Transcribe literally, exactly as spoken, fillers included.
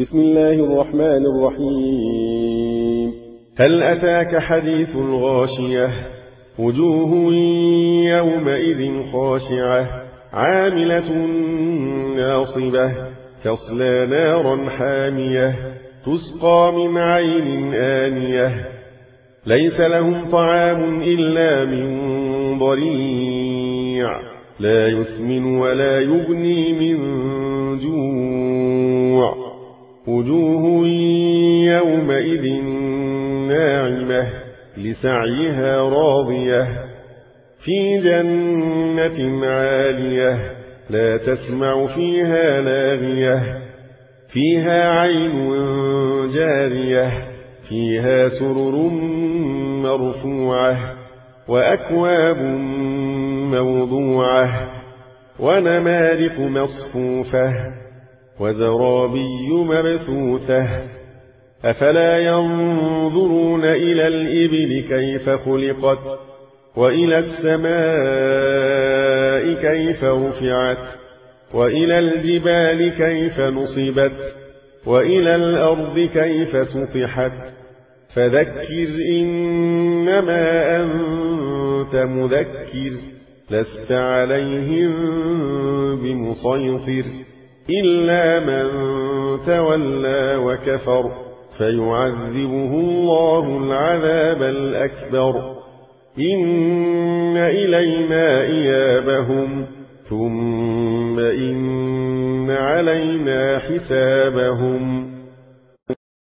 بسم الله الرحمن الرحيم. هل أتاك حديث الغاشية؟ وجوه يومئذ خاشعة عاملة ناصبة تصلى نارا حامية تسقى من عين آنية ليس لهم طعام إلا من ضريع لا يسمن ولا يغني من جوع وجوه يومئذ ناعمة لسعيها راضية في جنة عالية لا تسمع فيها لاغية فيها عين جارية فيها سرر مرفوعة وأكواب موضوعة ونمارق مصفوفة وزرابي مبثوثة أفلا ينظرون إلى الإبل كيف خلقت وإلى السماء كيف رفعت وإلى الجبال كيف نصبت وإلى الأرض كيف سطحت فذكر إنما أنت مذكر لست عليهم بمسيطر إلا من تولى وكفر فيعذبه الله العذاب الأكبر إن إلينا إيابهم ثم إن علينا حسابهم.